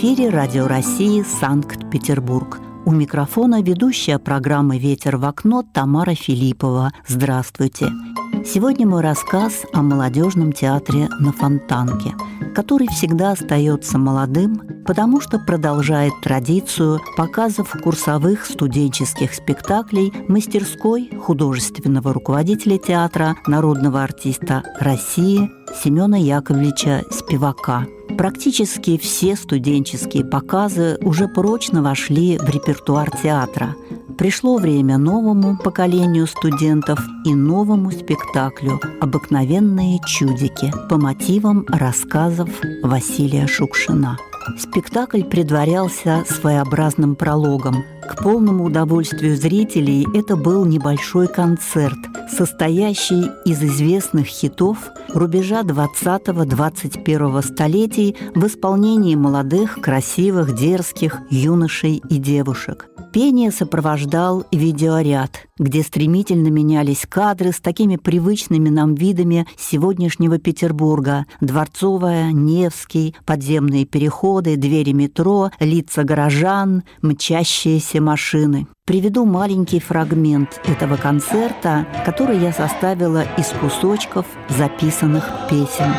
эфире Радио России Санкт-Петербург. У микрофона ведущая программы «Ветер в окно» Тамара Филиппова. Здравствуйте! Сегодня мой рассказ о молодежном театре на Фонтанке, который всегда остается молодым, потому что продолжает традицию показов курсовых студенческих спектаклей мастерской художественного руководителя театра, народного артиста России Семена Яковлевича Спивака. Практически все студенческие показы уже прочно вошли в репертуар театра. Пришло время новому поколению студентов и новому спектаклю «Обыкновенные чудики» по мотивам рассказов Василия Шукшина. Спектакль предварялся своеобразным прологом. К полному удовольствию зрителей это был небольшой концерт, состоящий из известных хитов рубежа 20-21 столетий в исполнении молодых, красивых, дерзких юношей и девушек. Пение сопровождал видеоряд, где стремительно менялись кадры с такими привычными нам видами сегодняшнего Петербурга: Дворцовая, Невский, подземные переходы, двери метро, лица горожан, мчащиеся машины. Приведу маленький фрагмент этого концерта, который я составила из кусочков записанных песен.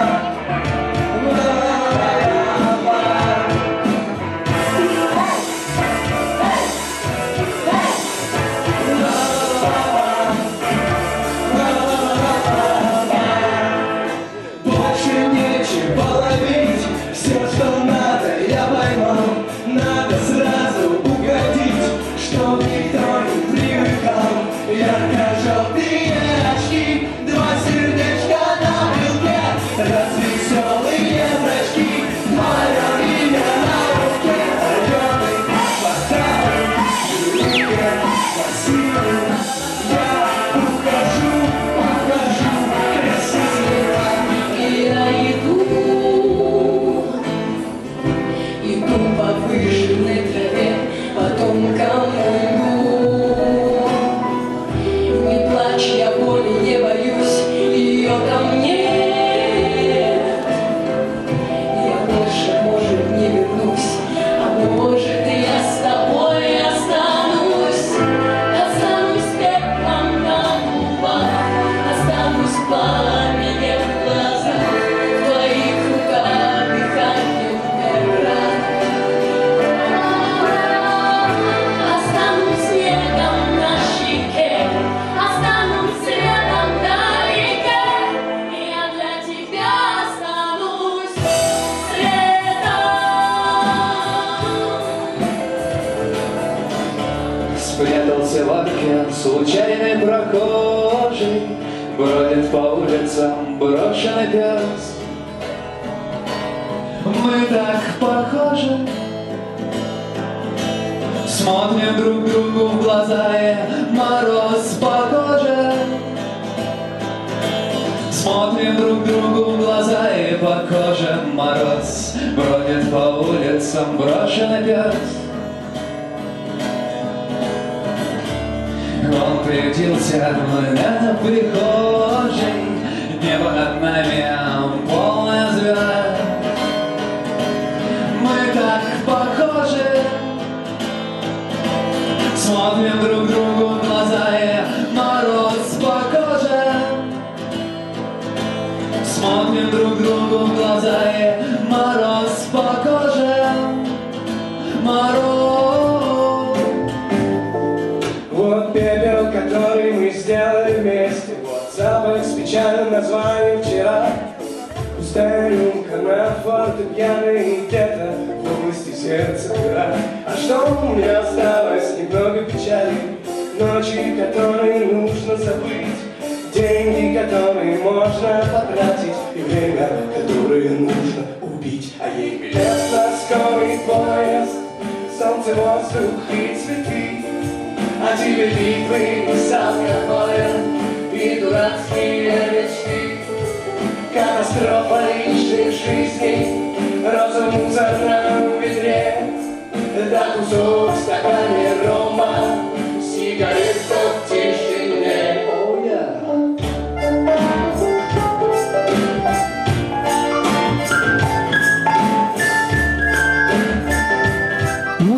Спрятался в окне случайный прохожий, бродит по улицам брошенный пес. Мы так похожи, смотрим друг другу в глаза, и мороз по коже. Смотрим друг другу в глаза, и по коже мороз. Бродит по улицам брошенный пес. Он приютился в меня в прихожей, небо над нами полное звезд. Мы так похожи, смотрим друг другу в глаза, и мороз по коже. Смотрим друг другу в глаза, и мороз по коже. Мороз. Вот пепел, который мы сделали вместе, вот запах с печальным названием вчера. Пустая рюмка на фортепиано, и где-то в области сердца дыра. А что у меня осталось? Немного печали, ночи, которые нужно забыть, деньги, которые можно потратить, и время, которое нужно убить. А ей билет на скорый поезд, солнце, воздух и цветы. А тебе битвы с алкоголем и дурацкие мечты. Катастрофа личной жизни, роза в мусорном ведре, да кусок в стакане рома, сигарета в тишине. Oh, yeah.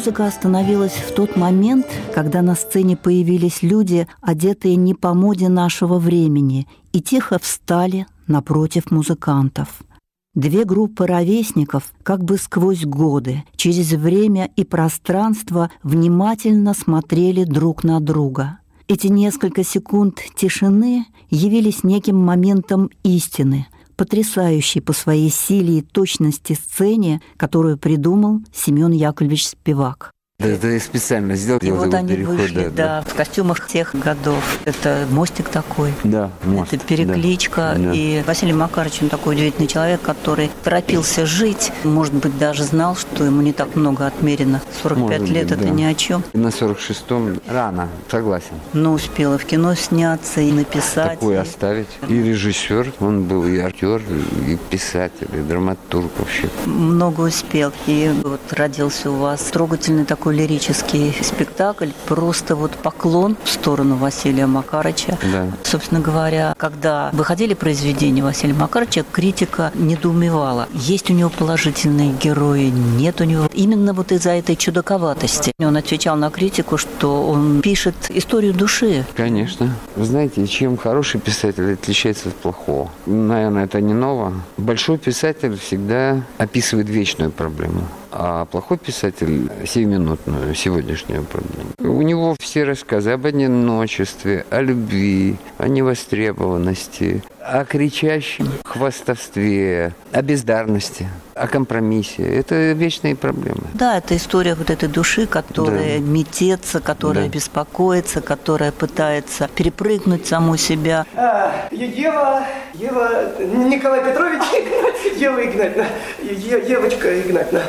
Музыка остановилась в тот момент, когда на сцене появились люди, одетые не по моде нашего времени, и тихо встали напротив музыкантов. Две группы ровесников как бы сквозь годы, через время и пространство внимательно смотрели друг на друга. Эти несколько секунд тишины явились неким моментом истины, потрясающей по своей силе и точности сцене, которую придумал Семен Яковлевич Спивак. Да, это я специально сделал. И вот они вышли, да, в костюмах тех годов. Это мостик такой. Да, мост. Это перекличка. Да. И Василий Макарович, он такой удивительный человек, который торопился жить. Может быть, даже знал, что ему не так много отмерено. 45 Может лет быть, это да. ни о чем. На 46-м рано, согласен. Но успел и в кино сняться, и написать. Такое оставить. И режиссер, он был и актер, и писатель, и драматург вообще. Много успел. И вот родился у вас трогательный такой лирический спектакль, просто вот поклон в сторону Василия Макарыча. Да. Собственно говоря, когда выходили произведения Василия Макарыча, критика недоумевала. Есть у него положительные герои, нет у него. Именно вот из-за этой чудаковатости. Он отвечал на критику, что он пишет историю души. Конечно. Вы знаете, чем хороший писатель отличается от плохого? Наверное, это не ново. Большой писатель всегда описывает вечную проблему. А плохой писатель – сиюминутную, сегодняшнюю проблему. У него все рассказы об одиночестве, о любви, о невостребованности, о кричащем хвастовстве, о бездарности, о компромиссе. Это вечные проблемы. Да, это история вот этой души, которая метется, которая беспокоится, которая пытается перепрыгнуть саму себя. Ева, Николай Петрович, Ева Игнатьевна, Евочка Игнатьевна,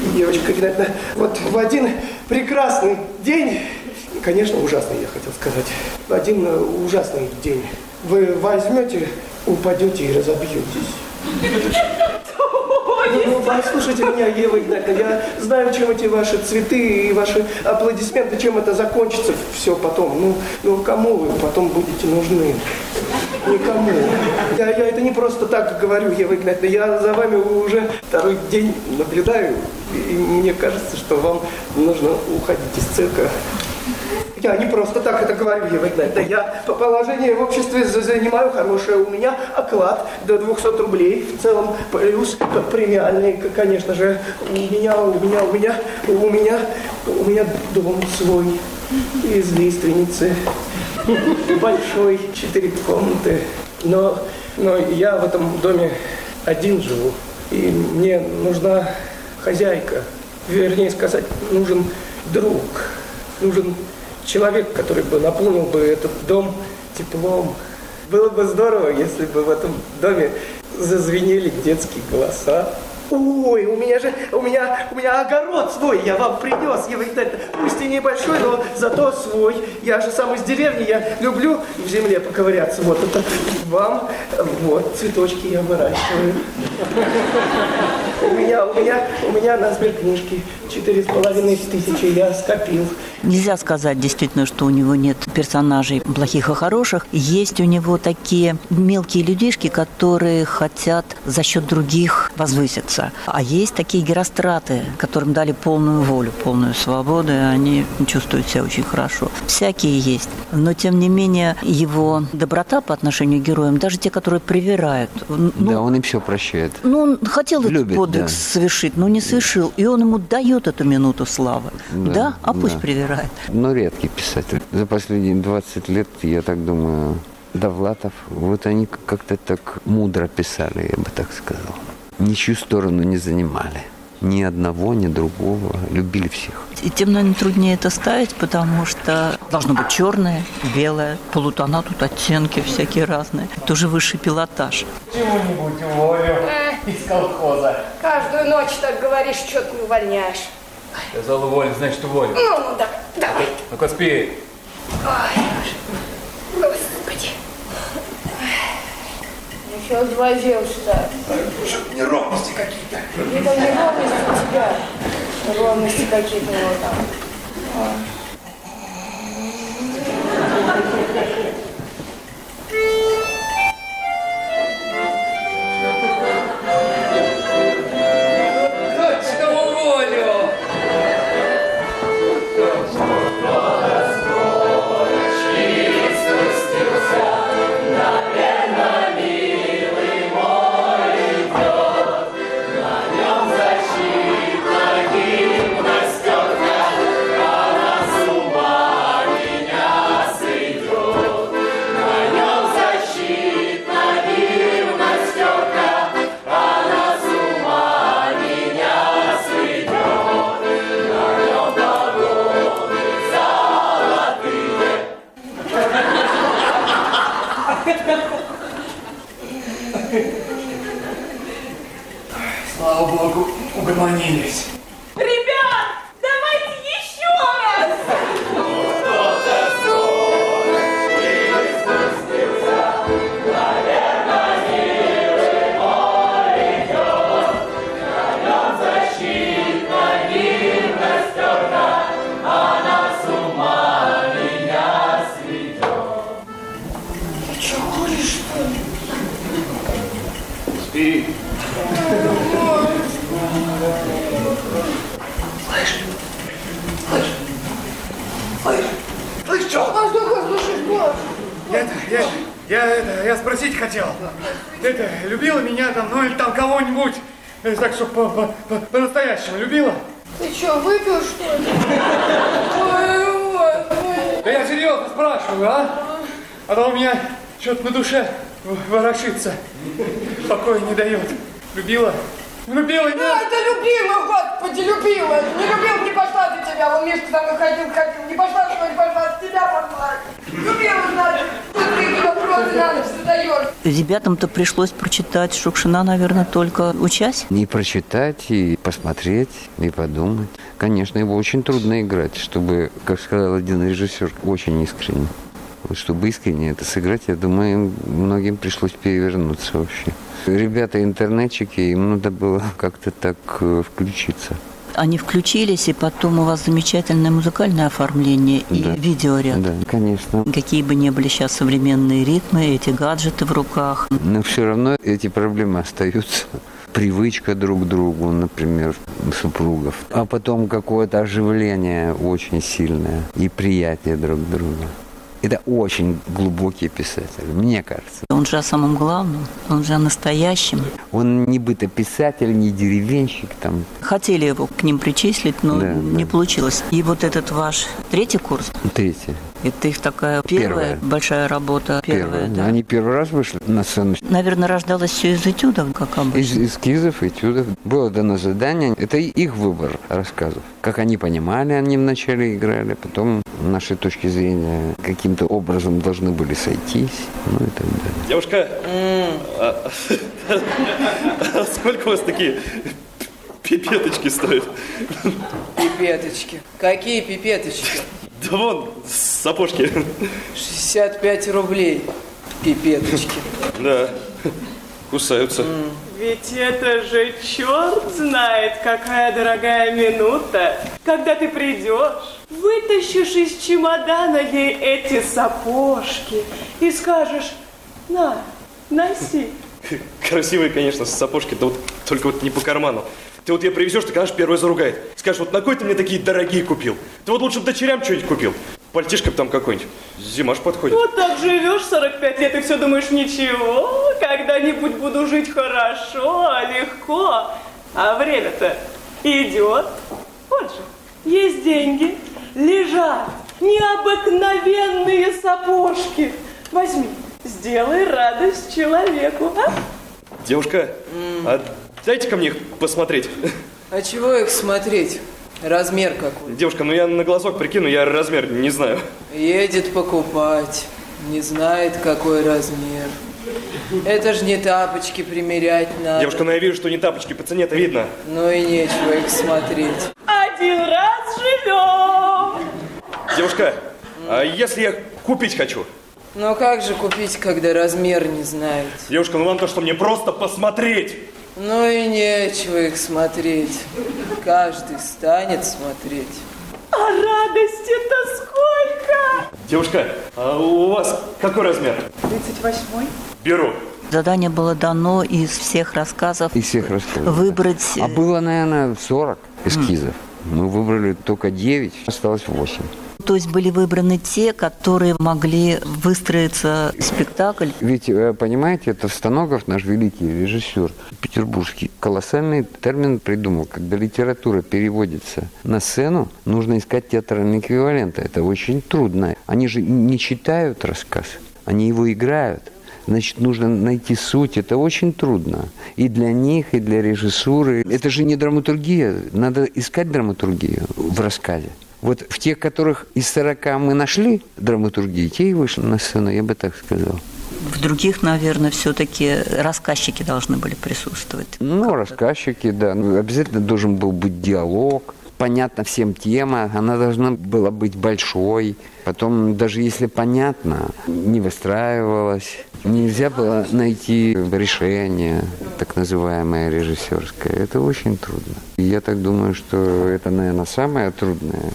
вот в один прекрасный день, конечно, ужасный, я хотел сказать, в один ужасный день вы возьмете, упадете и разобьетесь. Ну, послушайте меня, Ева Игнатьевна, я знаю, чем эти ваши цветы и ваши аплодисменты, чем это закончится все потом. Ну, кому вы потом будете нужны? Никому. Я это не просто так говорю, Ева Игнатьевна, я за вами уже второй день наблюдаю, и мне кажется, что вам нужно уходить из цирка. Я не просто так это говорю, Ева Игнатьевна. Я по положению в обществе занимаю хорошее. У меня оклад до 200 рублей. В целом плюс премиальный, конечно же. У меня дом свой из лиственницы. Большой, 4 комнаты. Но я в этом доме один живу. И мне нужна хозяйка. Вернее сказать, нужен друг. Нужен человек, который бы наполнил бы этот дом теплом. Было бы здорово, если бы в этом доме зазвенели детские голоса. Ой, у меня огород свой, я вам принес, Ева Игнатьевна. Пусть и небольшой, но зато свой. Я же сам из деревни, я люблю в земле поковыряться. Вот это вам, вот, цветочки я выращиваю. У меня на сберкнижке 4500 я скопил. Нельзя сказать действительно, что у него нет персонажей плохих и хороших. Есть у него такие мелкие людишки, которые хотят за счет других возвыситься. А есть такие геростраты, которым дали полную волю, полную свободу, и они чувствуют себя очень хорошо. Всякие есть. Но, тем не менее, его доброта по отношению к героям, даже те, которые привирают. Да, он им все прощает. Он хотел этот подвиг совершить, но не совершил. И он ему дает эту минуту славы. Да? А пусть привирает. Но редкий писатель. За последние 20 лет, я так думаю, Довлатов, вот они как-то так мудро писали, я бы так сказал. Ничью сторону не занимали. Ни одного, ни другого. Любили всех. И тем, наверное, труднее это ставить, потому что должно быть черное, белое, полутона, тут оттенки всякие разные. Это уже высший пилотаж. Чего-нибудь уволю из колхоза. Каждую ночь так говоришь, что-то не увольняешь. Сказал уволю, значит уволю. Ну, да, давай. Ну-ка спи. Ой, Господи. Еще извозился. Неровности какие-то. Это неровности у тебя. Неровности какие-то у него там. Угомонились. Ребят, давайте еще раз! Спи. Слышь, что? Я спросить хотел. Любила меня там, ну или там кого-нибудь, так что по-настоящему любила? Ты что, выпил, что ли? Ой. Да я серьезно спрашиваю, а? А то у меня что-то на душе ворошится. Покоя не дает. Любила? Любила, нет? Да, это любила, господи, любила. Не любил, не пошла ты тебя. Вон Мишка там ходил. Не пошла ты, не пошла, тебя пошла. Любила, значит. Ты вопросы на ночь задаешь. Ребятам-то пришлось прочитать Шукшина, наверное, только учась. И прочитать, и посмотреть, и подумать. Конечно, его очень трудно играть, чтобы, как сказал один режиссер, очень искренне. Вот чтобы искренне это сыграть, я думаю, многим пришлось перевернуться вообще. Ребята интернетчики, им надо было как-то так включиться. Они включились, и потом у вас замечательное музыкальное оформление и Да. видеоряд. Да, конечно. Какие бы ни были сейчас современные ритмы, эти гаджеты в руках. Но все равно эти проблемы остаются. Привычка друг к другу, например, супругов. А потом какое-то оживление очень сильное и приятие друг друга. Это очень глубокий писатель, мне кажется. Он же о самом главном, он же о настоящем. Он не бытописатель, не деревенщик там. Хотели его к ним причислить, но Да, не да. получилось. И вот этот ваш третий курс, Третий. это их такая первая Первая. большая работа. Первая, да? Они первый раз вышли на сцену. Наверное, рождалось все из этюдов, как обычно. Из эскизов, этюдов. Было дано задание. Это их выбор рассказов. Как они понимали, они вначале играли, потом наши точки зрения каким-то образом должны были сойтись, ну и так далее. Девушка, а сколько у вас такие пипеточки стоят? Пипеточки. Какие пипеточки? Да вон, сапожки. 65 рублей. Пипеточки. Да, кусаются. Ведь это же черт знает, какая дорогая минута, когда ты придешь, вытащишь из чемодана ей эти сапожки и скажешь: на, носи. Красивые, конечно, сапожки, да вот только вот не по карману. Ты вот ее привезешь, ты, конечно, первый заругает. Скажешь: вот на кой ты мне такие дорогие купил? Ты вот лучше бы дочерям что-нибудь купил. Пальтишко там какой-нибудь. Зима ж подходит. Вот так живешь 45 лет и все думаешь: ничего, когда-нибудь буду жить хорошо, легко. А время-то идет. Вот же, есть деньги, лежат необыкновенные сапожки. Возьми, сделай радость человеку, а? Девушка, а дайте-ка мне их посмотреть. А чего их смотреть? Размер какой? Девушка, ну я на глазок прикину, я размер не знаю. Едет покупать. Не знает, какой размер. Это ж не тапочки примерять надо. Девушка, ну я вижу, что не тапочки, по цене-то видно. Ну и нечего их смотреть. Один раз живем. Девушка, а если я купить хочу? Ну как же купить, когда размер не знаете? Девушка, ну вам то, что мне просто посмотреть. Ну и нечего их смотреть. Каждый станет смотреть. А радости-то сколько? Девушка, а у вас какой размер? 38-й. Беру. Задание было дано из всех рассказов Из всех рассказов. выбрать... А было, наверное, 40 эскизов. Мы выбрали только 9, осталось 8. То есть были выбраны те, которые могли выстроиться в спектакль. Ведь, понимаете, это Станогов, наш великий режиссер петербургский, колоссальный термин придумал. Когда литература переводится на сцену, нужно искать театральные эквиваленты. Это очень трудно. Они же не читают рассказ, они его играют. Значит, нужно найти суть. Это очень трудно. И для них, и для режиссуры. Это же не драматургия. Надо искать драматургию в рассказе. Вот в тех, которых из 40 мы нашли драматургии, те и вышли на сцену, я бы так сказал. В других, наверное, все-таки рассказчики должны были присутствовать. Ну, рассказчики, да. Обязательно должен был быть диалог. Понятна всем тема, она должна была быть большой. Потом, даже если понятно, не выстраивалась. Нельзя было найти решение, так называемое режиссерское. Это очень трудно. И я так думаю, что это, наверное, самое трудное.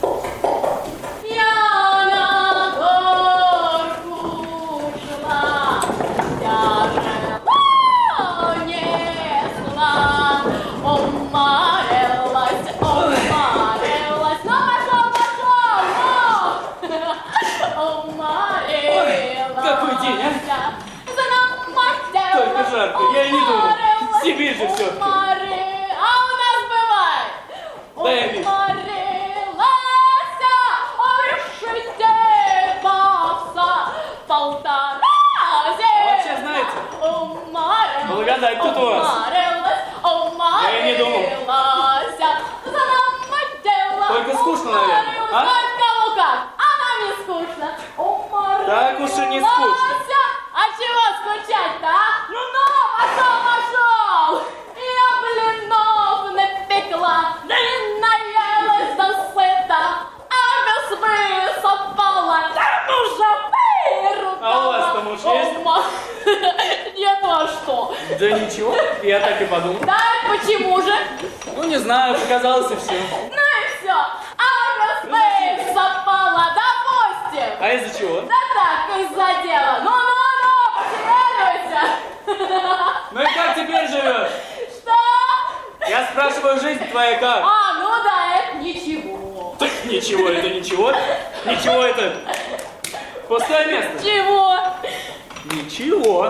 Я и не думал. Сибирь же все. А у нас бывает. Дай вид. Вообще, знаете, благодать тут у вас. Я и не думал. Только скучно, наверное. А? Кому как? А нам не скучно. Так уж и не скучно. А чего скучать-то, а? Ну, пошел! Я блинов напекла, да не наелась до сыта, а без высыпала, да уже вырубала. А у вас там уж есть? Нет, а что? Да ничего, я так и подумал. Да, почему же? Ну, не знаю, показалось и все. Ну и все, а без высыпала, допустим. А из-за чего? Да так, из-за дела. Ну, потеряйся. Ну и как теперь живешь? Что? Я спрашиваю, жизнь твоя как? А, ну да, это ничего. Так ничего, это ничего. Ничего, это пустое место. Чего? Ничего.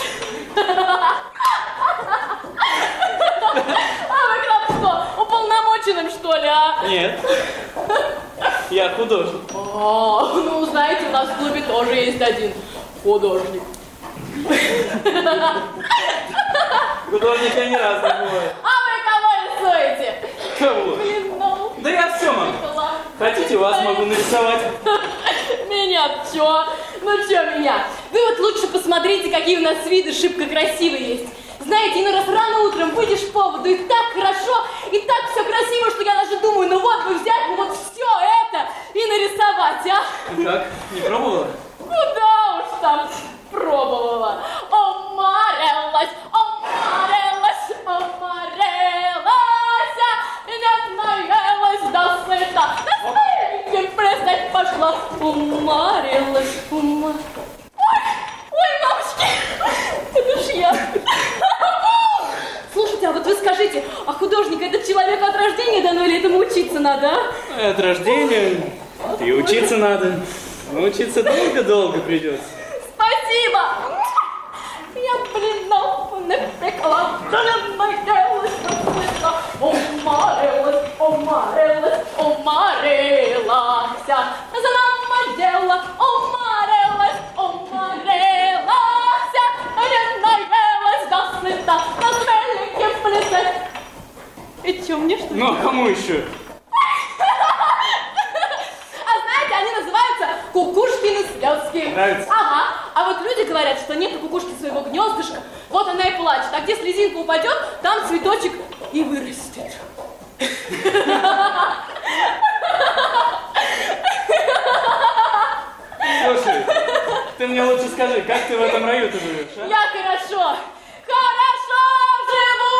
А вы как что, уполномоченным что ли, а? Нет. Я художник. А, ну знаете, у нас в клубе тоже есть один художник. Художника не раз не бывает. А вы кого рисуете? Кого? Блин, ну. Да я все могу. Хотите, вас могу нарисовать. Меня чё? Ну чё меня? Вы вот лучше посмотрите, какие у нас виды шибко красивые есть. Знаете, иной раз рано утром выйдешь по поводу, и так хорошо, и так все красиво, что я даже думаю, ну вот бы взять вот все это и нарисовать, а? Как? Не пробовала? Ну да уж там пробовала. Омарилась, не наелась до сыта, на сладеньким плясать пошла. Умарилась. Ой, мамочки, это ж я. Слушайте, а вот вы скажите, а художник этот человек от рождения дано или этому учиться надо, а? От рождения и учиться надо. Но учиться долго-долго придется. Спасибо! Я блинов напекла, да не наелась до сыта. Умарилась, за нам дело, умарилась, не наелась до сыта, на светлике плясать. И чё, мне что ли? Ну, а кому еще? Они называются кукушкины слезки. Нравится? Ага. А вот люди говорят, что нет у кукушки своего гнездышка, вот она и плачет. А где слезинка упадет, там цветочек и вырастет. Слушай, ты мне лучше скажи, как ты в этом раю-то живешь, а? Я хорошо живу!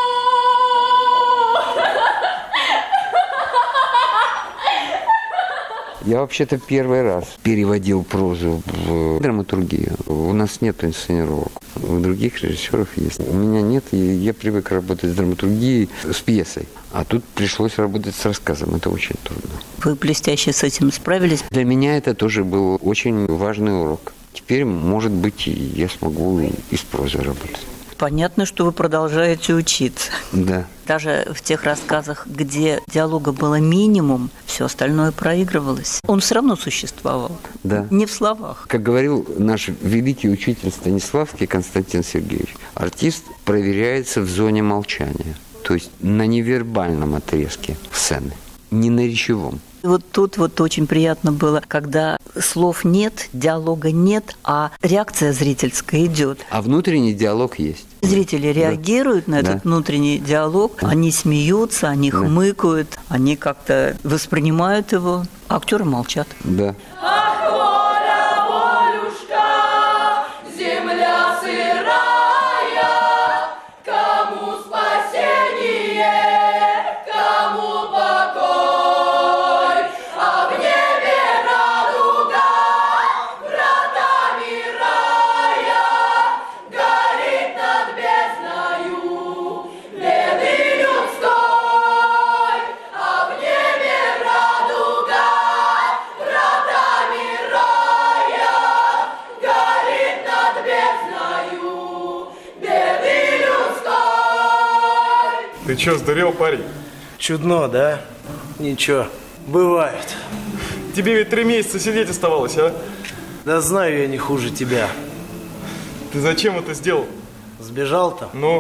Я вообще-то первый раз переводил прозу в драматургию. У нас нет инсценировок. У других режиссеров есть. У меня нет, и я привык работать с драматургией, с пьесой. А тут пришлось работать с рассказом. Это очень трудно. Вы блестяще с этим справились. Для меня это тоже был очень важный урок. Теперь, может быть, я смогу и с прозой работать. Понятно, что вы продолжаете учиться. Да. Даже в тех рассказах, где диалога было минимум, все остальное проигрывалось. Он все равно существовал. Да. Не в словах. Как говорил наш великий учитель Станиславский Константин Сергеевич, артист проверяется в зоне молчания, то есть на невербальном отрезке сцены, не на речевом. Вот тут вот очень приятно было, когда слов нет, диалога нет, а реакция зрительская идет. А внутренний диалог есть. Зрители реагируют на этот внутренний диалог, они смеются, они хмыкают, они как-то воспринимают его, а актеры молчат. Да. Ах, воля, волюшка, земля сырая, кому спасение, кому покой, а в небе радуга, вратами рая, горит над бездною беды людской, а в небе радуга, вратами рая, горит над бездною беды людской. Ты чё, сдурел, парень? Чудно, да? Ничего, бывает. Тебе ведь 3 месяца сидеть оставалось, а? Да знаю я не хуже тебя. Ты зачем это сделал? Сбежал там? Ну,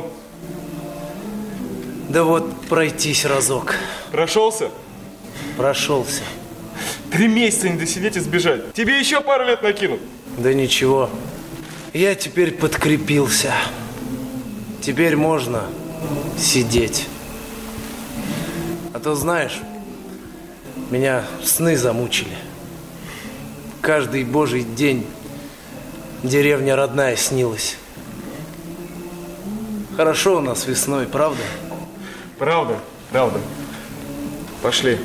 Да вот пройтись разок. прошелся? Прошелся. 3 месяца не досидеть и сбежать. Тебе еще пару лет накинут. Да ничего. Я теперь подкрепился. Теперь можно сидеть. А то, знаешь, меня сны замучили. Каждый божий день деревня родная снилась. Хорошо у нас весной, правда? Правда, правда. Пошли.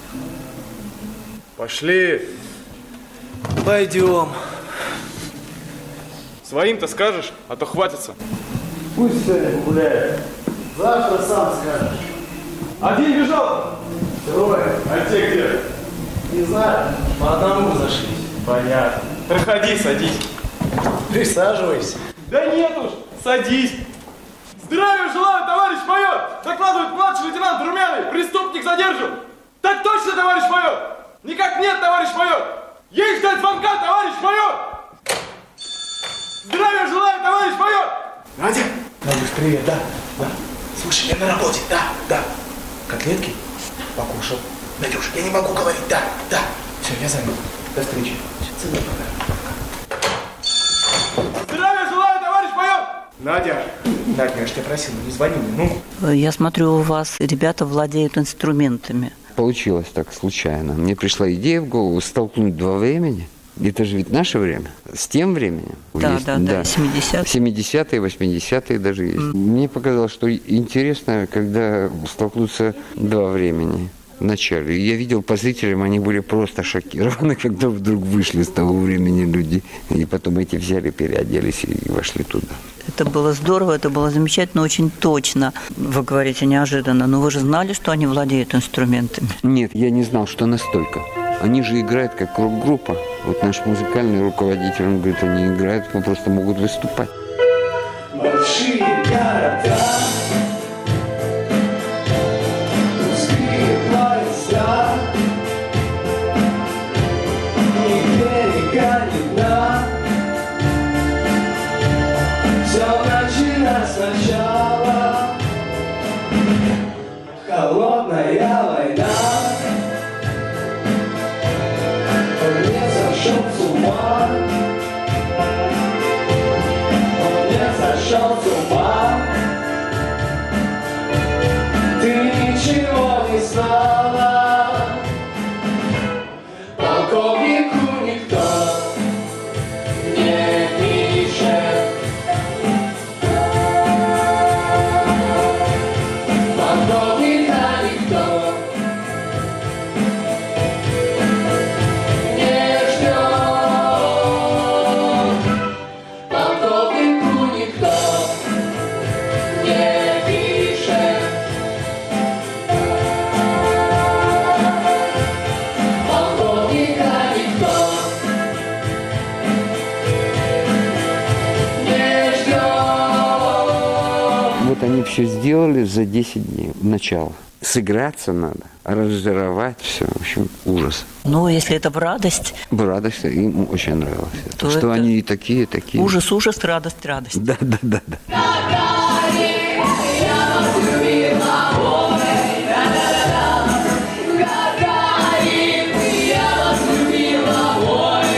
Пошли. Пойдем. Своим-то скажешь, а то хватится. Пусть сегодня гуляет. Завтра сам скажешь. Один бежал. Трое. А те где? Не знаю, по одному зашлись. Понятно. Проходи, садись. Присаживайся. Да нет уж, садись. Здравия желаю, товарищ майор! Докладывает младший лейтенант Румяный. Преступник задержан. Так точно, товарищ майор! Никак нет, товарищ майор! Есть ждать звонка, товарищ майор! Здравия желаю, товарищ майор! Надя? Надюш, привет, да? Слушай, я на работе, да. Котлетки? Покушал. Надюш, я не могу говорить, да. Все, я занят. До встречи. Целую, пока. Здравия желаю, товарищ майор! Надя, я ж тебя просил, не звони мне, ну. Я смотрю, у вас ребята владеют инструментами. Получилось так случайно. Мне пришла идея в голову столкнуть 2 времени. Это же ведь наше время. С тем временем. Да, 70-е. 70-е, 80-е даже есть. Мне показалось, что интересно, когда столкнутся 2 времени в начале. И я видел по зрителям, они были просто шокированы, когда вдруг вышли с того времени люди. И потом эти взяли, переоделись и вошли туда. Это было здорово, это было замечательно, очень точно. Вы говорите неожиданно, но вы же знали, что они владеют инструментами? Нет, я не знал, что настолько. Они же играют как рок-группа. Вот наш музыкальный руководитель, он говорит, они играют, но просто могут выступать. Большие города, пустые поезда, ни берега, ни дна. Все начинается сначала. Холодная война. Он не сошел с ума. Он не сошел с ума. Ты ничего не знала. Полковнику никто не пишет. Полковника никто не ждет. Полковнику никто не пишет. Полковника никто не ждет. Вот они все сделали за 10 дней. Начало. Сыграться надо, разжировать все. В общем, ужас. Ну, если это в радость, В радость, им очень нравилось. То что это они и такие. ужас, радость, радость. Да. Гагарин, я вас любила, ой,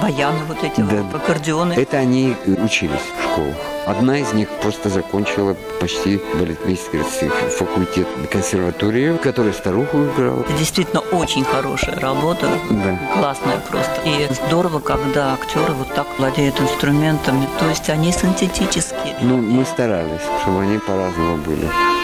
баяны вот эти, аккордеоны. Это они учились в школах. Одна из них просто закончила почти балетмейстерский факультет консерватории, в которой старуху играла. Это действительно очень хорошая работа, классная просто. И здорово, когда актеры вот так владеют инструментами, то есть они синтетические. Ну, мы старались, чтобы они по-разному были.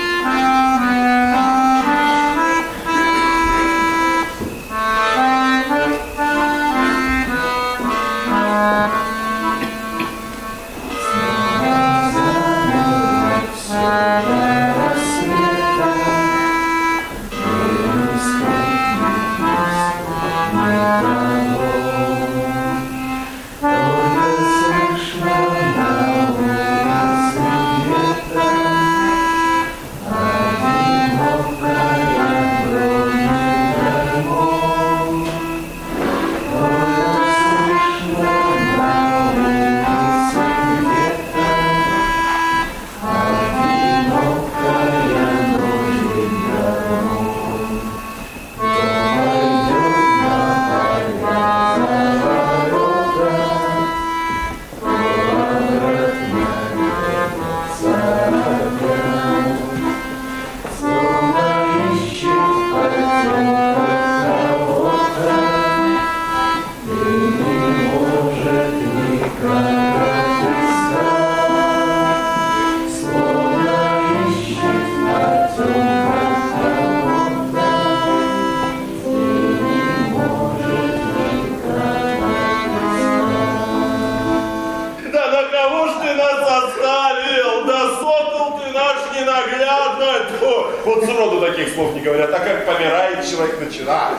Вот сроду таких слов не говорят, а как помирает человек, начинается.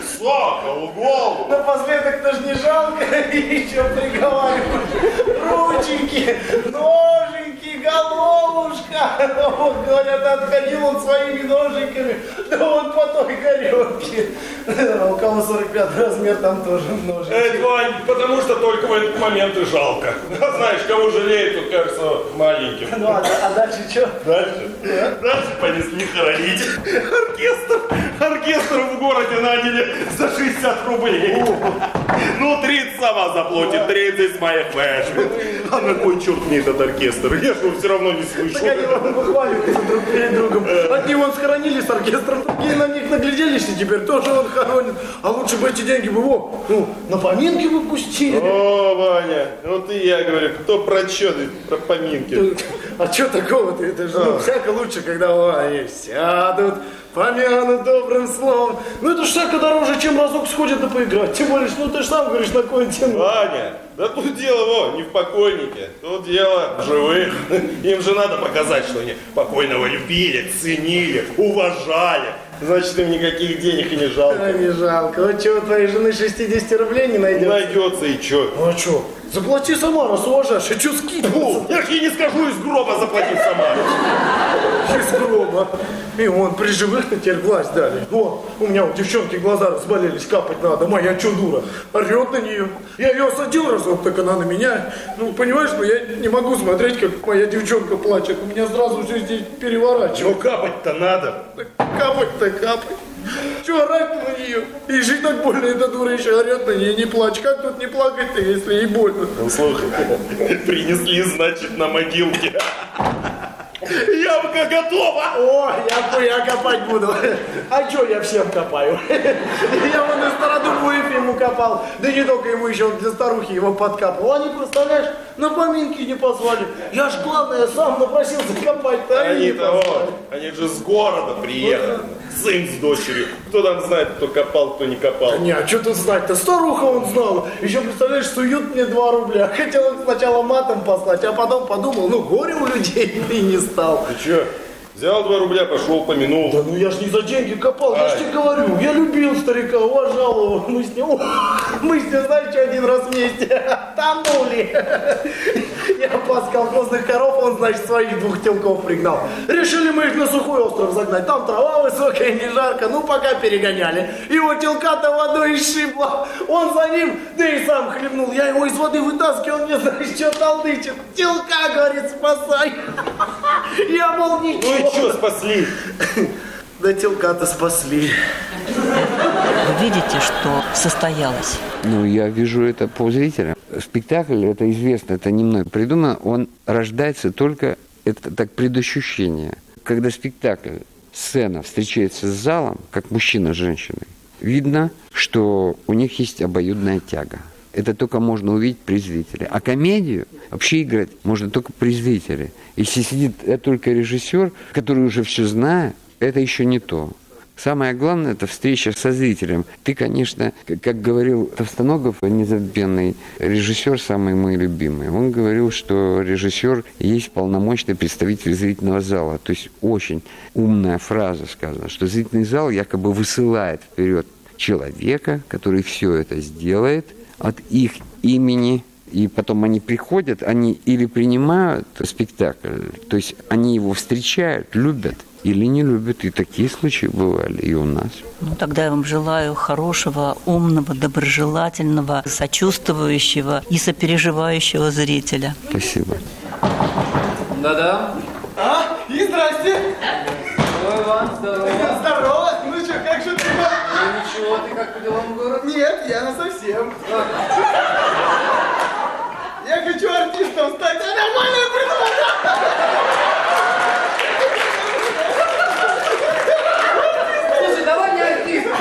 Сокол, голову. Напоследок-то ж не жалко, еще приговариваешь. Рученьки, ноженьки, головушка. Вот, говорят, отходил он своими ноженьками, да вот по той горелке. У кого 45 размер, там тоже ноженьки. Это, Вань, потому что только в этот момент и жалко. Знаешь, кого жалеет, тут кажется маленьким. Ну, а дальше что? Дальше понесли хоронить. Оркестр в городе наняли за 60 рублей. Ну, 30 сама заплатит, 30 с моих вышли. А на кой черт мне этот оркестр? Я же все равно не слышу. Так они вам выхваливаются друг перед другом. Одни вон схоронили с оркестром, другие на них нагляделись, и теперь тоже он хоронит. А лучше бы эти деньги бы его, на поминки бы пустили. О, Ваня, вот и я говорю, кто про что, про поминки. А что такого-то? Это же всяко лучше, когда они сядут, помянут добрым словом. Ну это ж всяко дороже, чем разок сходят да поиграть. Тем более, ты же сам говоришь, на кой тему. Ваня, да тут дело не в покойнике, тут дело в живых. Им же надо показать, что они покойного любили, ценили, уважали. Значит, им никаких денег и не жалко. А не жалко. Вот что, у твоей жены 60 рублей не найдется? Найдется и что? Ну а что? Заплати сама, раз уважаешь. А что скидываться? Я ж ей не скажу из гроба заплатить сама. Из гроба. И вон, при живых-то теперь власть дали. Вот, у меня у девчонки глаза разболелись, капать надо. Моя что, дура? Орет на нее. Я ее осадил разок, так она на меня. Ну, понимаешь, я не могу смотреть, как моя девчонка плачет. У меня сразу все здесь переворачивает. Ну, капать-то надо. Капать-то капать. Чего орать на нее? И жить так больно, эта дура еще орет на нее, не плачь. Как тут не плакать-то, если ей больно? Ну, слушай, принесли, значит, на могилке. Ямка готова! О, я копать буду. А что я всем копаю? Я вон из Стародубоев ему копал. Да не только ему, еще для старухи его подкапывал. Они, представляешь, на поминки не позвали. Я ж, главное, сам напросился копать-то. Они же с города приехали. Сын с дочерью. Кто там знает, кто копал, кто не копал? Не, а что тут знать-то? Старуха он знала. Еще, представляешь, суют мне 2 рубля. Хотел сначала матом послать, а потом подумал, горе у людей, и не стал. Ты что? Взял 2 рубля, пошел, помянул. Да ну я ж не за деньги копал, я ж тебе говорю. Я любил старика, уважал его. Мы с ним, знаешь, что, 1 раз вместе тонули. Я пас колхозных коров, он, значит, своих 2 телков пригнал. Решили мы их на сухой остров загнать. Там трава высокая, не жарко, пока перегоняли. Его телка-то водой сшибла. Он за ним, да и сам хлебнул. Я его из воды вытаскивал, он мне, знаешь, что толдычит. Телка, говорит, спасай. Я, мол, ничего. Ну и что спасли? Да телка-то спасли. вы видите, что состоялось? Ну, я вижу это по зрителям. Спектакль, это известно, это не мной придумано, он рождается только, это так, предощущение. Когда спектакль, сцена встречается с залом, как мужчина с женщиной, видно, что у них есть обоюдная тяга. Это только можно увидеть при зрителе. А комедию вообще играть можно только при зрителе. Если сидит только режиссер, который уже все знает, это еще не то. Самое главное – это встреча со зрителем. Ты, конечно, как говорил Товстоногов, незабвенный режиссер, самый мой любимый, он говорил, что режиссер есть полномочный представитель зрительного зала. То есть очень умная фраза сказана, что зрительный зал якобы высылает вперед человека, который все это сделает от их имени. И потом они приходят, они или принимают спектакль, то есть они его встречают, любят, или не любят. И такие случаи бывали и у нас. Ну, тогда я вам желаю хорошего, умного, доброжелательного, сочувствующего и сопереживающего зрителя. Спасибо. Да-да. А, и здрасте. Здорово, Иван, здорово. Здорово. Ну что, как же ты? Ну ничего, ты как по делам в город? Нет, я насовсем. Я хочу артистом стать. А нормально я придумал, да? Слушай, давай не артистом,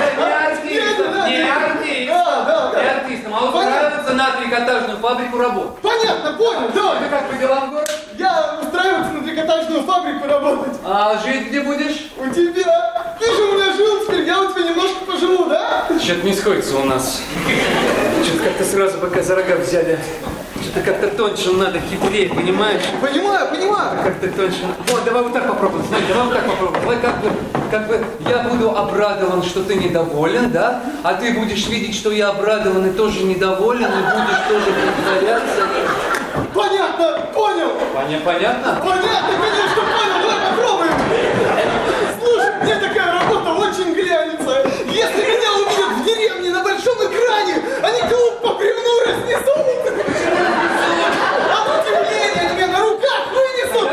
не артистом, а устраиваться на трикотажную фабрику работать. Понятно, понял, давай. Ты как по делам в город? Я устраиваться на трикотажную фабрику работать. А жить где будешь? У тебя. Ты же у меня жил, теперь я у тебя немножко поживу, да? Что-то не сходится у нас. Что-то как-то сразу пока за рога взяли. Что-то как-то тоньше надо, хитрее, понимаешь? Понимаю. Как-то тоньше. Вот, давай вот так попробуем. Смотри, давай вот так попробуем. Давай как бы я буду обрадован, что ты недоволен, да? А ты будешь видеть, что я обрадован и тоже недоволен, и будешь тоже притворяться. Понятно, понял. Понятно? Понятно, конечно, понял. Давай попробуем. Слушай, мне такая работа очень глянется. Если меня увидят в деревне на большом экране, они клуб по бревну разнесут. От удивления тебя на руках вынесут.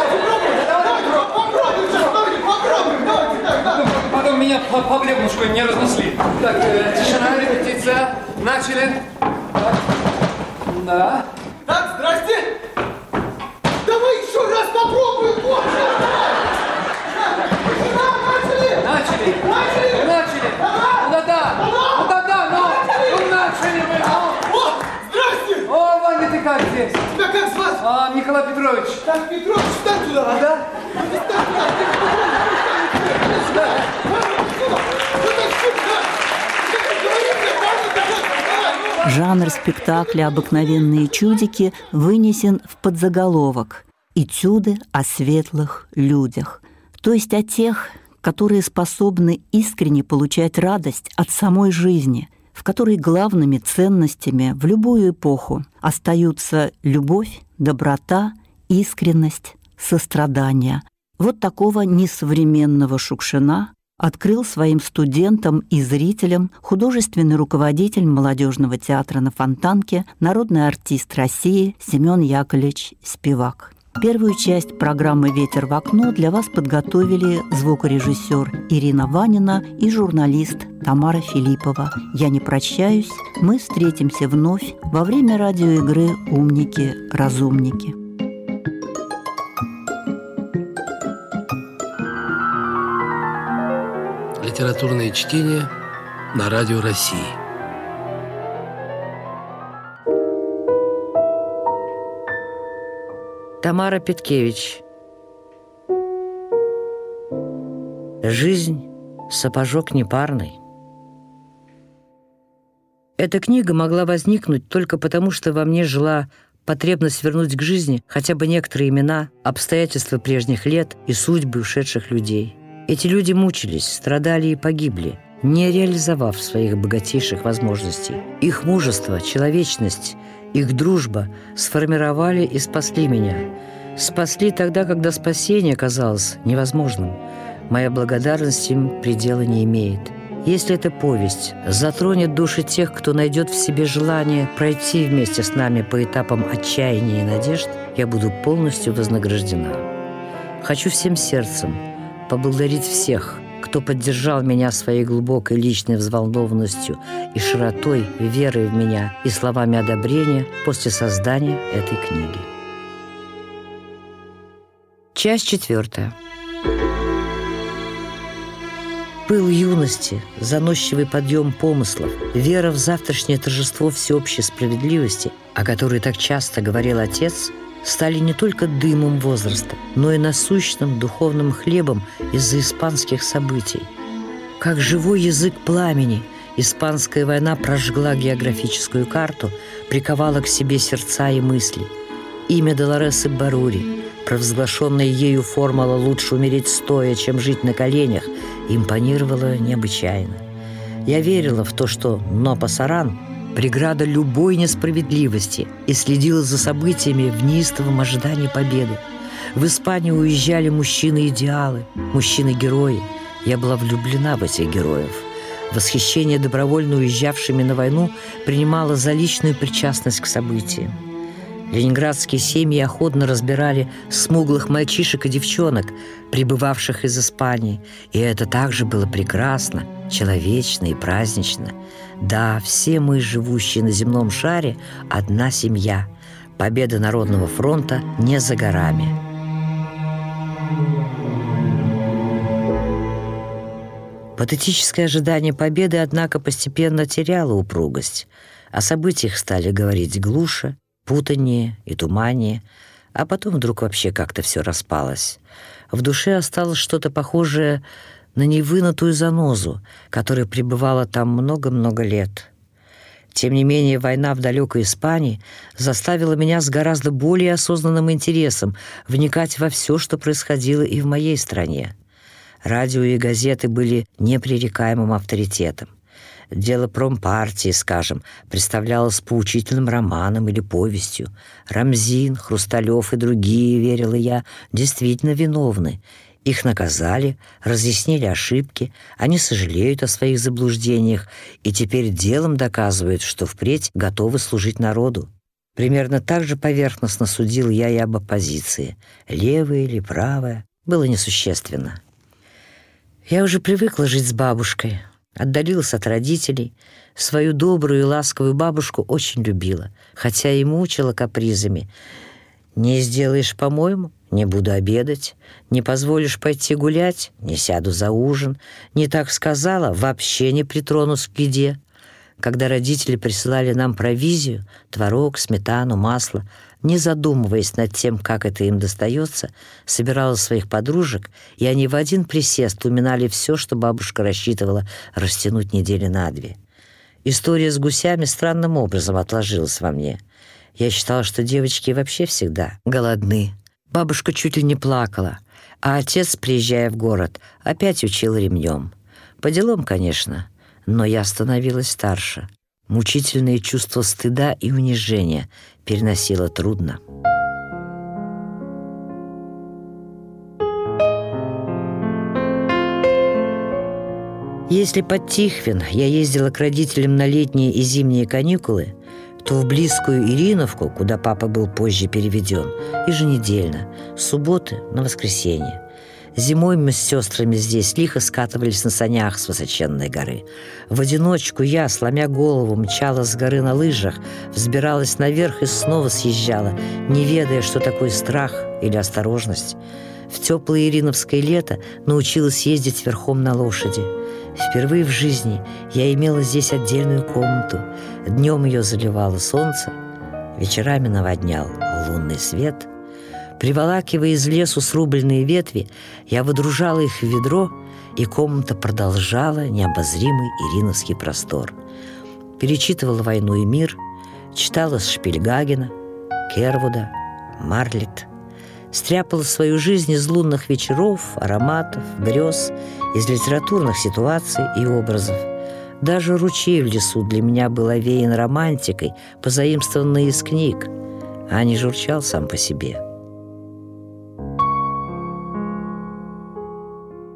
Давайте. Потом меня по бревнушку не разнесли. Так, тишина, репетиция. Начали. Так. Да. Так, здрасте. Давай еще раз попробуем. Начали. Начали мы. О, здрасте. О, Ваня, ты как здесь? Тебя как звать? Николай Петрович. Так, Петрович, встань туда. Да? Жанр спектакля «Обыкновенные чудики» вынесен в подзаголовок «Этюды о светлых людях», то есть о тех, которые способны искренне получать радость от самой жизни, в которой главными ценностями в любую эпоху остаются любовь, доброта, искренность, сострадание. Вот такого несовременного Шукшина открыл своим студентам и зрителям художественный руководитель молодежного театра на Фонтанке, народный артист России Семен Яковлевич Спивак. Первую часть программы «Ветер в окно» для вас подготовили звукорежиссер Ирина Ванина и журналист Тамара Филиппова. Я не прощаюсь, мы встретимся вновь во время радиоигры «Умники-разумники». Литературные чтения на Радио России. Тамара Петкевич. Жизнь – сапожок непарный. Эта книга могла возникнуть только потому, что во мне жила потребность вернуть к жизни хотя бы некоторые имена, обстоятельства прежних лет и судьбы ушедших людей. Эти люди мучились, страдали и погибли, не реализовав своих богатейших возможностей. Их мужество, человечность, их дружба сформировали и спасли меня. Спасли тогда, когда спасение казалось невозможным. Моя благодарность им предела не имеет. Если эта повесть затронет души тех, кто найдет в себе желание пройти вместе с нами по этапам отчаяния и надежд, я буду полностью вознаграждена. Хочу всем сердцем поблагодарить всех, кто поддержал меня своей глубокой личной взволнованностью и широтой, верой в меня и словами одобрения после создания этой книги. Часть 4. Пыл юности, заносчивый подъем помыслов, вера в завтрашнее торжество всеобщей справедливости, о которой так часто говорил отец, стали не только дымом возраста, но и насущным духовным хлебом из-за испанских событий. Как живой язык пламени, испанская война прожгла географическую карту, приковала к себе сердца и мысли. Имя Долоресы Барури, провозглашенная ею формула «лучше умереть стоя, чем жить на коленях», импонировало необычайно. Я верила в то, что Но-Пасаран – преграда любой несправедливости, и следила за событиями в неистовом ожидании победы. В Испанию уезжали мужчины-идеалы, мужчины-герои. Я была влюблена в этих героев. Восхищение добровольно уезжавшими на войну принимало за личную причастность к событиям. Ленинградские семьи охотно разбирали смуглых мальчишек и девчонок, прибывавших из Испании, и это также было прекрасно, человечно и празднично. Да, все мы, живущие на земном шаре, одна семья. Победа Народного фронта не за горами. Патетическое ожидание победы, однако, постепенно теряло упругость. О событиях стали говорить глуше, путаннее и туманнее, а потом вдруг вообще как-то все распалось. В душе осталось что-то похожее на невынутую занозу, которая пребывала там много-много лет. Тем не менее, война в далекой Испании заставила меня с гораздо более осознанным интересом вникать во все, что происходило и в моей стране. Радио и газеты были непререкаемым авторитетом. Дело промпартии, скажем, представлялось поучительным романом или повестью. Рамзин, Хрусталев и другие, верила я, действительно виновны. Их наказали, разъяснили ошибки, они сожалеют о своих заблуждениях и теперь делом доказывают, что впредь готовы служить народу. Примерно так же поверхностно судил я и об оппозиции. Левая или правая, было несущественно. Я уже привыкла жить с бабушкой, отдалилась от родителей. Свою добрую и ласковую бабушку очень любила, хотя и мучила капризами. «Не сделаешь, по-моему, не буду обедать, не позволишь пойти гулять, не сяду за ужин, не так сказала, вообще не притронусь к еде». Когда родители присылали нам провизию, творог, сметану, масло, не задумываясь над тем, как это им достается, собирала своих подружек, и они в один присест уминали все, что бабушка рассчитывала растянуть недели на 2. История с гусями странным образом отложилась во мне. Я считала, что девочки вообще всегда голодны. Бабушка чуть ли не плакала, а отец, приезжая в город, опять учил ремнем. По делам, конечно, но я становилась старше. Мучительные чувства стыда и унижения переносила трудно. Если под Тихвин я ездила к родителям на летние и зимние каникулы, то в близкую Ириновку, куда папа был позже переведен, еженедельно, с субботы на воскресенье. Зимой мы с сестрами здесь лихо скатывались на санях с высоченной горы. В одиночку я, сломя голову, мчала с горы на лыжах, взбиралась наверх и снова съезжала, не ведая, что такое страх или осторожность. В теплое ириновское лето научилась ездить верхом на лошади. Впервые в жизни я имела здесь отдельную комнату. Днем ее заливало солнце, вечерами наводнял лунный свет. Приволакивая из лесу срубленные ветви, я выдружала их в ведро, и комната продолжала необозримый ириновский простор. Перечитывала «Войну и мир», читала Шпильгагена, Кервуда, Марлетт. Стряпала свою жизнь из лунных вечеров, ароматов, грез, из литературных ситуаций и образов. Даже ручей в лесу для меня был овеян романтикой, позаимствованной из книг, а не журчал сам по себе.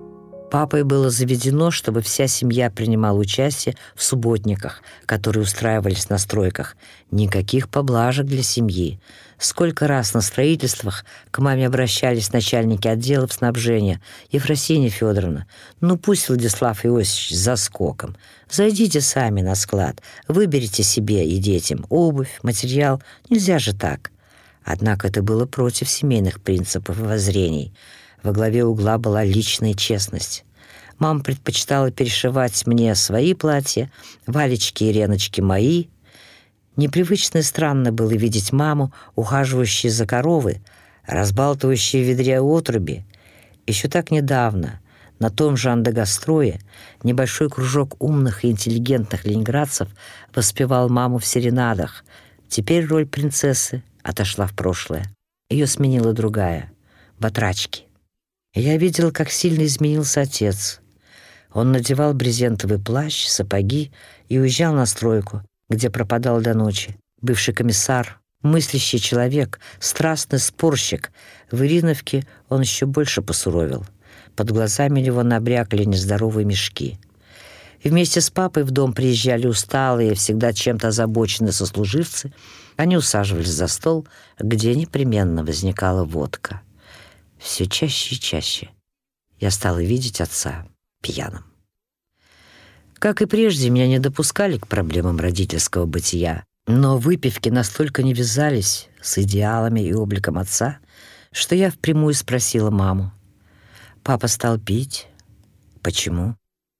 Папой было заведено, чтобы вся семья принимала участие в субботниках, которые устраивались на стройках. Никаких поблажек для семьи. Сколько раз на строительствах к маме обращались начальники отделов снабжения. Ефросинья Федоровна, ну пусть Владислав Иосифович за скоком. Зайдите сами на склад, выберите себе и детям обувь, материал. Нельзя же так. Однако это было против семейных принципов и воззрений. Во главе угла была личная честность. Мама предпочитала перешивать мне свои платья, Валечки и Реночки мои. Непривычно и странно было видеть маму, ухаживающую за коровы, разбалтывающую в ведре отруби. Еще так недавно на том же Андагастрое небольшой кружок умных и интеллигентных ленинградцев воспевал маму в серенадах. Теперь роль принцессы отошла в прошлое. Ее сменила другая — батрачки. Я видел, как сильно изменился отец. Он надевал брезентовый плащ, сапоги и уезжал на стройку, где пропадал до ночи. Бывший комиссар, мыслящий человек, страстный спорщик. В Ириновке он еще больше посуровил. Под глазами его набрякли нездоровые мешки. И вместе с папой в дом приезжали усталые, всегда чем-то озабоченные сослуживцы. Они усаживались за стол, где непременно возникала водка. Все чаще и чаще я стала видеть отца пьяным. Как и прежде, меня не допускали к проблемам родительского бытия, но выпивки настолько не вязались с идеалами и обликом отца, что я впрямую спросила маму. Папа стал пить. Почему?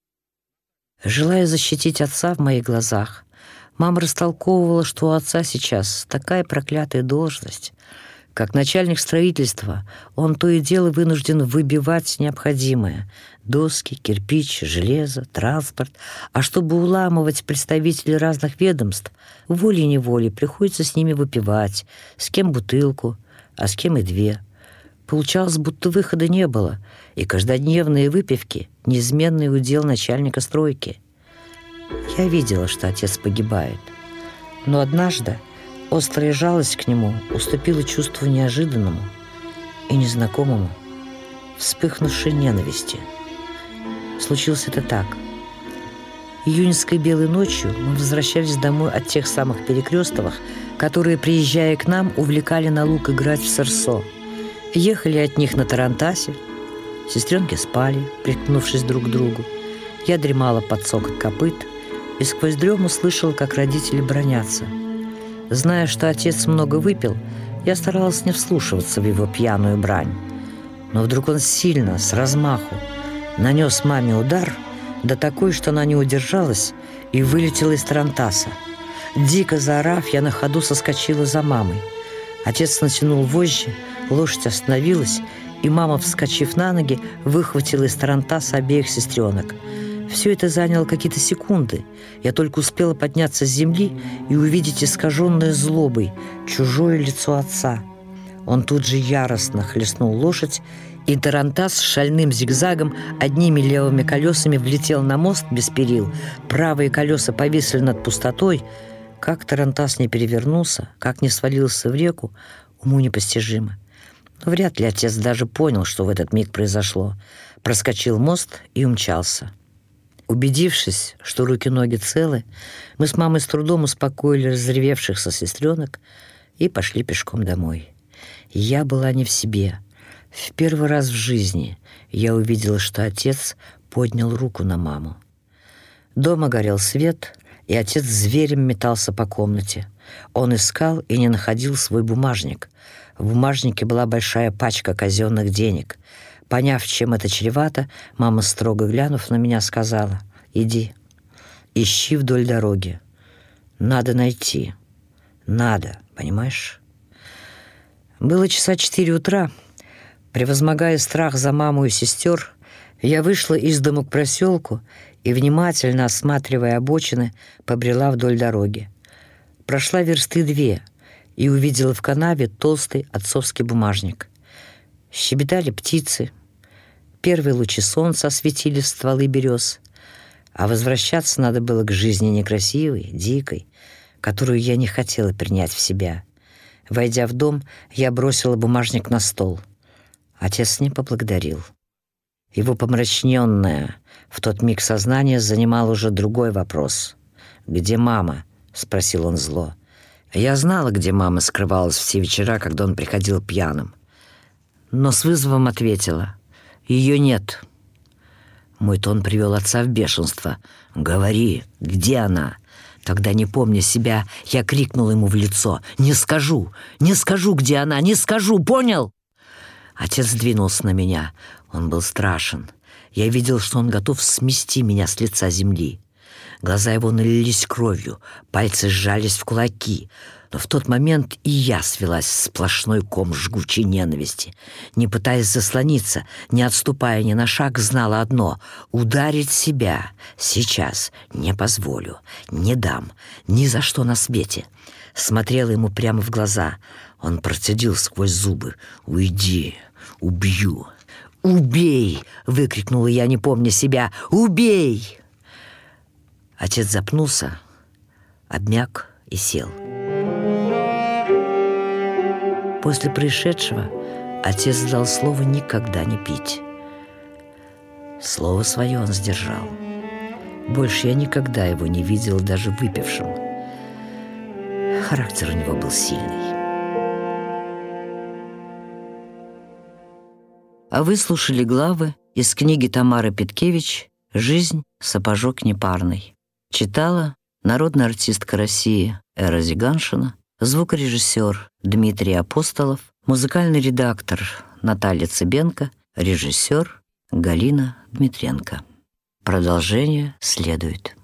Желая защитить отца в моих глазах, мама растолковывала, что у отца сейчас такая проклятая должность. Как начальник строительства, он то и дело вынужден выбивать необходимое — доски, кирпич, железо, транспорт. А чтобы уламывать представителей разных ведомств, волей-неволей приходится с ними выпивать, с кем бутылку, а с кем и две. Получалось, будто выхода не было, и каждодневные выпивки — неизменный удел начальника стройки. Я видела, что отец погибает, но однажды острая жалость к нему уступила чувству неожиданному и незнакомому, вспыхнувшей ненависти. Случилось это так. Июньской белой ночью мы возвращались домой от тех самых Перекрестовых, которые, приезжая к нам, увлекали на луг играть в сарсо. Ехали от них на тарантасе. Сестренки спали, приткнувшись друг к другу. Я дремала под цокот копыт и сквозь дрему слышала, как родители бранятся. Зная, что отец много выпил, я старалась не вслушиваться в его пьяную брань. Но вдруг он сильно, с размаху, нанес маме удар, да такой, что она не удержалась и вылетела из тарантаса. Дико заорав, я на ходу соскочила за мамой. Отец натянул вожжи, лошадь остановилась, и мама, вскочив на ноги, выхватила из тарантаса обеих сестренок. Все это заняло какие-то секунды. Я только успела подняться с земли и увидеть искаженное злобой чужое лицо отца. Он тут же яростно хлестнул лошадь, и тарантас с шальным зигзагом одними левыми колесами влетел на мост без перил. Правые колеса повисли над пустотой. Как тарантас не перевернулся, как не свалился в реку, уму непостижимо. Но вряд ли отец даже понял, что в этот миг произошло. Проскочил мост и умчался. Убедившись, что руки-ноги целы, мы с мамой с трудом успокоили разревевшихся сестренок и пошли пешком домой. Я была не в себе. В первый раз в жизни я увидела, что отец поднял руку на маму. Дома горел свет, и отец зверем метался по комнате. Он искал и не находил свой бумажник. В бумажнике была большая пачка казенных денег. Поняв, чем это чревато, мама, строго глянув на меня, сказала: «Иди, ищи вдоль дороги. Надо найти. Надо, понимаешь?» Было часа 4 утра. Превозмогая страх за маму и сестер, я вышла из дому к проселку и, внимательно осматривая обочины, побрела вдоль дороги. Прошла версты 2 и увидела в канаве толстый отцовский бумажник. Щебетали птицы. Первые лучи солнца осветили стволы берез. А возвращаться надо было к жизни некрасивой, дикой, которую я не хотела принять в себя. Войдя в дом, я бросила бумажник на стол. Отец не поблагодарил. Его помрачненное в тот миг сознание занимал уже другой вопрос. «Где мама?» — спросил он зло. Я знала, где мама скрывалась все вечера, когда он приходил пьяным. Но с вызовом ответила: «Ее нет». Мой тон привел отца в бешенство. «Говори, где она?» Тогда, не помня себя, я крикнул ему в лицо: «Не скажу, где она, не скажу, понял?» Отец двинулся на меня. Он был страшен. Я видел, что он готов смести меня с лица земли. Глаза его налились кровью, пальцы сжались в кулаки. Но в тот момент и я свелась в сплошной ком жгучей ненависти. Не пытаясь заслониться, не отступая ни на шаг, знала одно — ударить себя сейчас не позволю, не дам, ни за что на свете. Смотрела ему прямо в глаза. Он процедил сквозь зубы: «Уйди, убью». «Убей!» — выкрикнула я, не помня себя. «Убей!» Отец запнулся, обмяк и сел. После происшедшего отец дал слово никогда не пить. Слово свое он сдержал. Больше я никогда его не видел даже выпившим. Характер у него был сильный. А вы слушали главы из книги Тамары Петкевич «Жизнь — сапожок непарный». Читала народная артистка России Эра Зиганшина, звукорежиссер Дмитрий Апостолов, музыкальный редактор Наталья Цыбенко, режиссер Галина Дмитренко. Продолжение следует.